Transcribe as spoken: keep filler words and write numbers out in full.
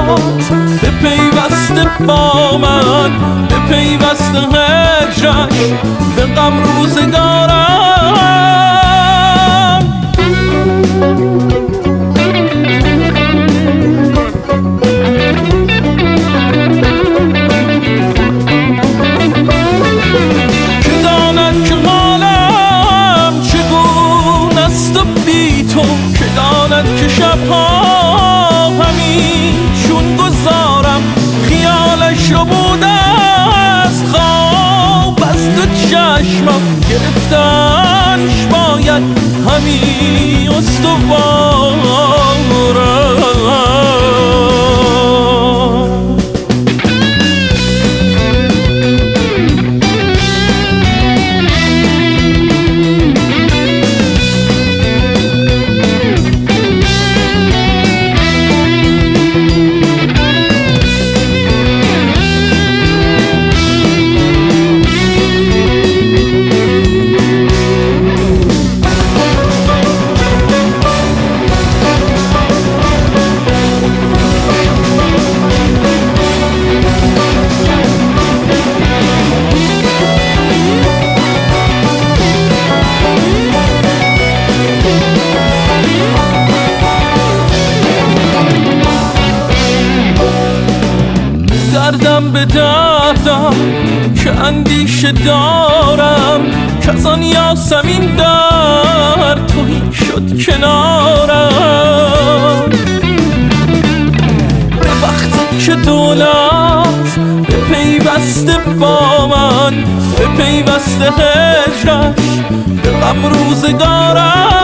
دلات به پیوسته با من، به پیوسته هجرش به غم روزگارم. که داند که حالم چگونه است و بی تو، که داند که شبها همین چون گذارم خیالش رو بوده از خواب از دو چشمم گرفتنش باید همین استوارم. دردم به دردم که اندیشه دارم، که از آن یاسمین در تویی شد کنارم. به وقتی که دولت به پیوسته با من، به پیوسته هجرش به غم روزگارم.